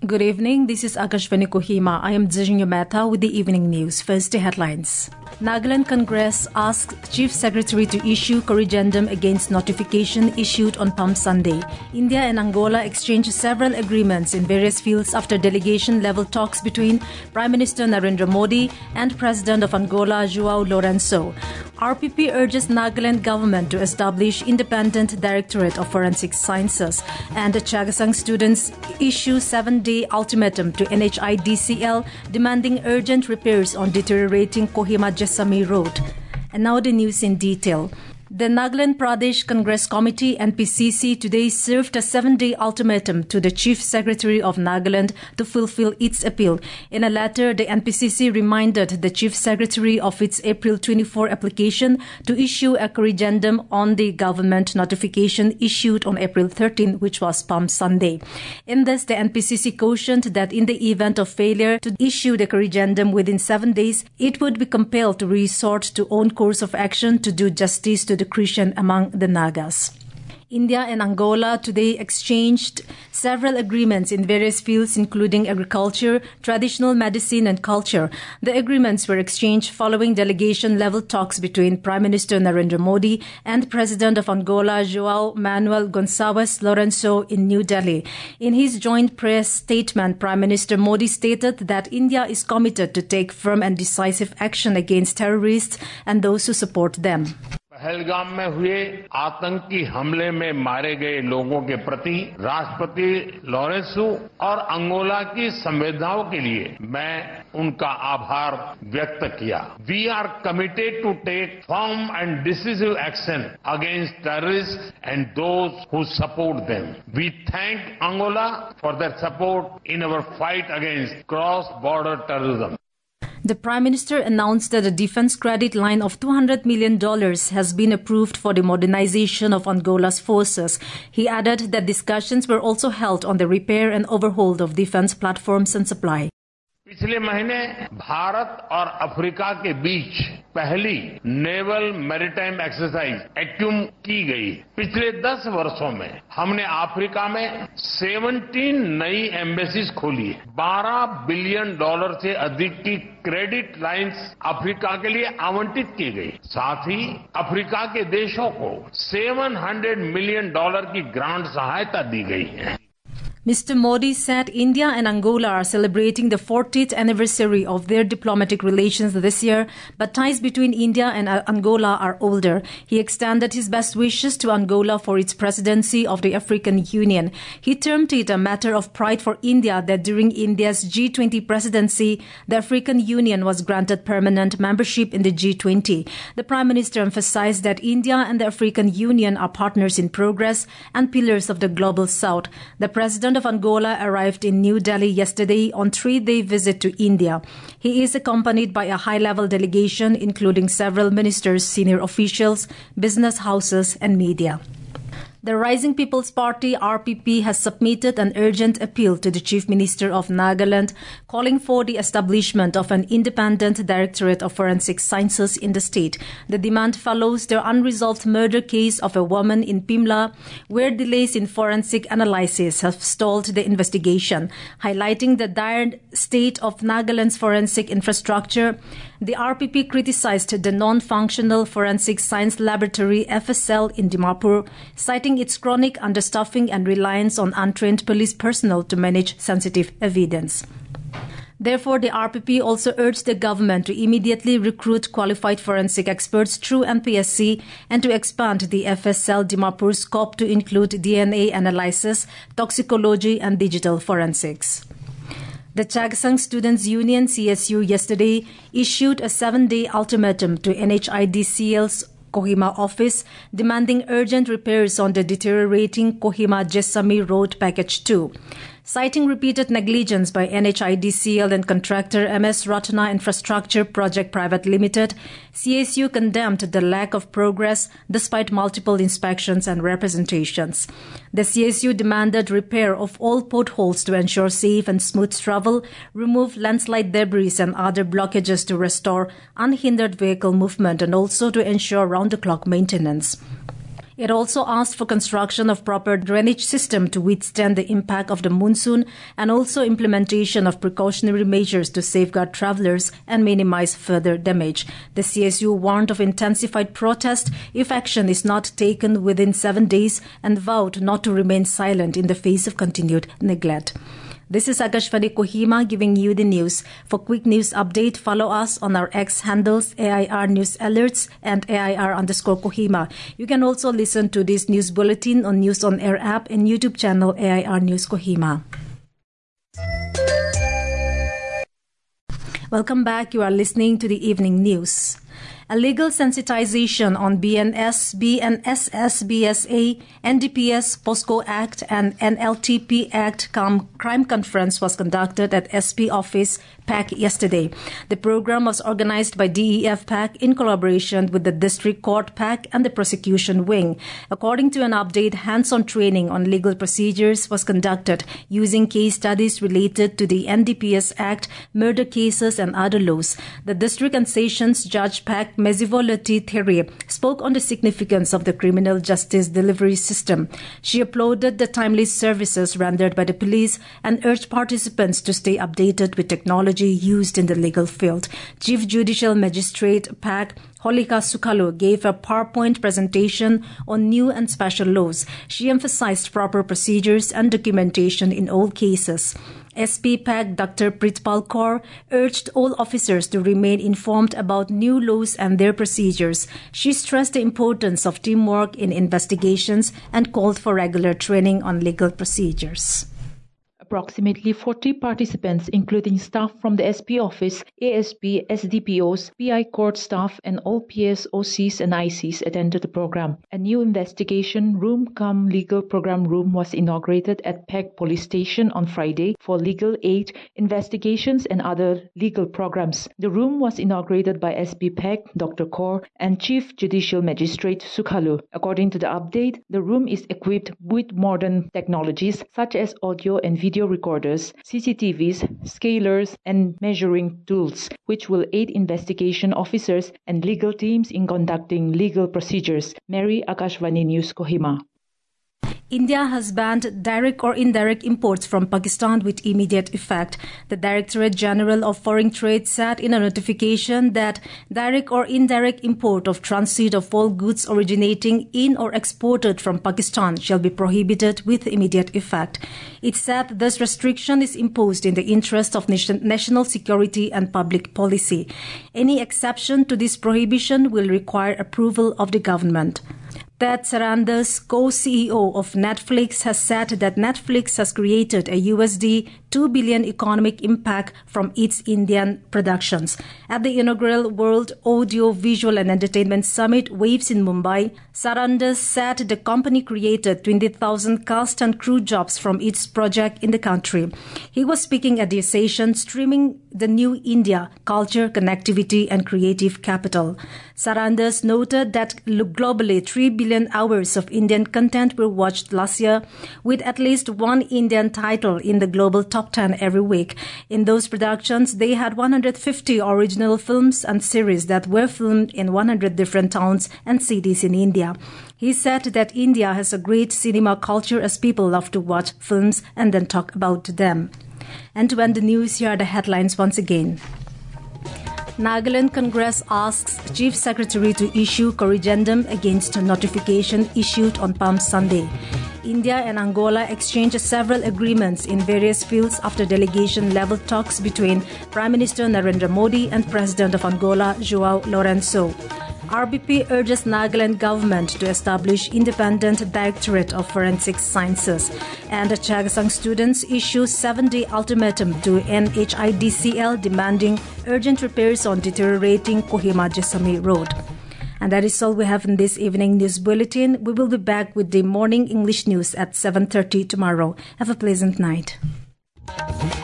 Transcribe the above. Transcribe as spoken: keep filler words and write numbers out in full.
Good evening. This is Akashvani Kohima. I am Zijinyo Mehta with the evening news. First, the headlines. Nagaland Congress asked Chief Secretary to issue corrigendum against notification issued on Palm Sunday. India and Angola exchanged several agreements in various fields after delegation-level talks between Prime Minister Narendra Modi and President of Angola João Lourenço. R P P urges Nagaland government to establish independent Directorate of Forensic Sciences, and the Chagasang students issue seven-day ultimatum to N H I D C L demanding urgent repairs on deteriorating Kohima-Jessamy Road. And now the news in detail. The Nagaland Pradesh Congress Committee N P C C today served a seven-day ultimatum to the Chief Secretary of Nagaland to fulfill its appeal. In a letter, the N P C C reminded the Chief Secretary of its April twenty-fourth application to issue a corrigendum on the government notification issued on April thirteenth, which was Palm Sunday. In this, the N P C C cautioned that in the event of failure to issue the corrigendum within seven days, it would be compelled to resort to own course of action to do justice to the Christian among the Nagas. India and Angola today exchanged several agreements in various fields, including agriculture, traditional medicine and culture. The agreements were exchanged following delegation-level talks between Prime Minister Narendra Modi and President of Angola João Manuel Gonçalves Lourenço in New Delhi. In his joint press statement, Prime Minister Modi stated that India is committed to take firm and decisive action against terrorists and those who support them. Pahalgam में हुए आतंकी हमले में मारे गए लोगों के प्रति राष्ट्रपति लॉरेंसो और अंगोला की संवेदनाओं के लिए मैं उनका आभार व्यक्त किया. We are committed to take firm and decisive action against terrorist and those who support them. We thank Angola for their support in our fight against cross border terrorism. The Prime Minister announced that a defense credit line of two hundred million dollars has been approved for the modernization of Angola's forces. He added that discussions were also held on the repair and overhaul of defense platforms and supply. पिछले महीने भारत और Africa के बीच पहली naval maritime exercise एक्यूम की गई. पिछले दस वर्षों में हमने अफ्रीका में सत्रह नई एम्बेसीज खोली. बारह बिलियन डॉलर से अधिक की क्रेडिट लाइंस अफ्रीका के लिए आवंटित की गई. साथ ही अफ्रीका के देशों को सात सौ मिलियन डॉलर की ग्रांट सहायता दी गई है. Mister Modi said India and Angola are celebrating the fortieth anniversary of their diplomatic relations this year, but ties between India and Angola are older. He extended his best wishes to Angola for its presidency of the African Union. He termed it a matter of pride for India that during India's G twenty presidency, the African Union was granted permanent membership in the G twenty. The Prime Minister emphasized that India and the African Union are partners in progress and pillars of the global South. The President of Angola arrived in New Delhi yesterday on three-day visit to India. He is accompanied by a high-level delegation, including several ministers, senior officials, business houses, and media. The Rising People's Party, R P P, has submitted an urgent appeal to the Chief Minister of Nagaland, calling for the establishment of an independent Directorate of Forensic Sciences in the state. The demand follows the unresolved murder case of a woman in Pimla, where delays in forensic analysis have stalled the investigation. Highlighting the dire state of Nagaland's forensic infrastructure, the R P P criticized the non-functional Forensic Science Laboratory F S L in Dimapur, citing its chronic understaffing and reliance on untrained police personnel to manage sensitive evidence. Therefore, the R P P also urged the government to immediately recruit qualified forensic experts through N P S C and to expand the F S L Dimapur scope to include D N A analysis, toxicology and digital forensics. The Chagasang Students' Union, C S U, yesterday issued a seven-day ultimatum to N H I D C L's Kohima office, demanding urgent repairs on the deteriorating Kohima-Jessamy Road Package two. Citing repeated negligence by N H I D C L and contractor M S Ratna Infrastructure Project Private Limited, C S U condemned the lack of progress despite multiple inspections and representations. The C S U demanded repair of all potholes to ensure safe and smooth travel, remove landslide debris and other blockages to restore unhindered vehicle movement, and also to ensure round-the-clock maintenance. It also asked for construction of proper drainage system to withstand the impact of the monsoon and also implementation of precautionary measures to safeguard travelers and minimize further damage. The C S U warned of intensified protest if action is not taken within seven days and vowed not to remain silent in the face of continued neglect. This is Akashvani Kohima giving you the news. For quick news update, follow us on our X handles A I R News Alerts and A I R underscore Kohima. You can also listen to this news bulletin on News on Air app and YouTube channel A I R News Kohima. Welcome back. You are listening to the evening news. A legal sensitization on B N S, B N S S, B S A, N D P S, POSCO Act and N L T P Act crime conference was conducted at S P office P A C yesterday. The program was organized by D E F P A C in collaboration with the District Court P A C and the prosecution wing. According to an update, hands-on training on legal procedures was conducted using case studies related to the N D P S Act, murder cases and other laws. The District and Sessions Judge P A C Mezivolati Theri spoke on the significance of the criminal justice delivery system. She applauded the timely services rendered by the police and urged participants to stay updated with technology used in the legal field. Chief Judicial Magistrate P A C Holika Sukalo gave a PowerPoint presentation on new and special laws. She emphasized proper procedures and documentation in all cases. S P P A C Doctor Pritpal Kaur urged all officers to remain informed about new laws and their procedures. She stressed the importance of teamwork in investigations and called for regular training on legal procedures. Approximately forty participants, including staff from the S P office, A S P, S D P Os, P I court staff, and all P S, O Cs, and I Cs attended the program. A new investigation room cum legal program room was inaugurated at P A C Police Station on Friday for legal aid, investigations, and other legal programs. The room was inaugurated by S P P A C Doctor Kaur and Chief Judicial Magistrate Sukhalu. According to the update, the room is equipped with modern technologies such as audio and video recorders, C C T Vs, scalers, and measuring tools, which will aid investigation officers and legal teams in conducting legal procedures. Mary, Akashvani News, Kohima. India has banned direct or indirect imports from Pakistan with immediate effect. The Directorate General of Foreign Trade said in a notification that direct or indirect import of transit of all goods originating in or exported from Pakistan shall be prohibited with immediate effect. It said this restriction is imposed in the interest of nation, national security and public policy. Any exception to this prohibition will require approval of the government. Ted Sarandos, co-C E O of Netflix, has said that Netflix has created a U S D two billion economic impact from its Indian productions. At the inaugural World Audio, Visual and Entertainment Summit Waves in Mumbai, Sarandos said the company created twenty thousand cast and crew jobs from its project in the country. He was speaking at the session Streaming the New India, Culture, Connectivity and Creative Capital. Sarandos noted that globally three billion hours of Indian content were watched last year, with at least one Indian title in the global top ten every week. In those productions, they had one hundred fifty original films and series that were filmed in one hundred different towns and cities in India. He said that India has a great cinema culture as people love to watch films and then talk about them. And to end the news, here are the headlines once again. Nagaland Congress asks Chief Secretary to issue corrigendum against a notification issued on Palm Sunday. India and Angola exchanged several agreements in various fields after delegation-level talks between Prime Minister Narendra Modi and President of Angola, João Lourenço. R B P urges Nagaland government to establish independent directorate of forensic sciences. And Chagasang students issue seven-day ultimatum to N H I D C L demanding urgent repairs on deteriorating Kohima-Jesami Road. And that is all we have in this evening news bulletin. We will be back with the morning English news at seven thirty tomorrow. Have a pleasant night.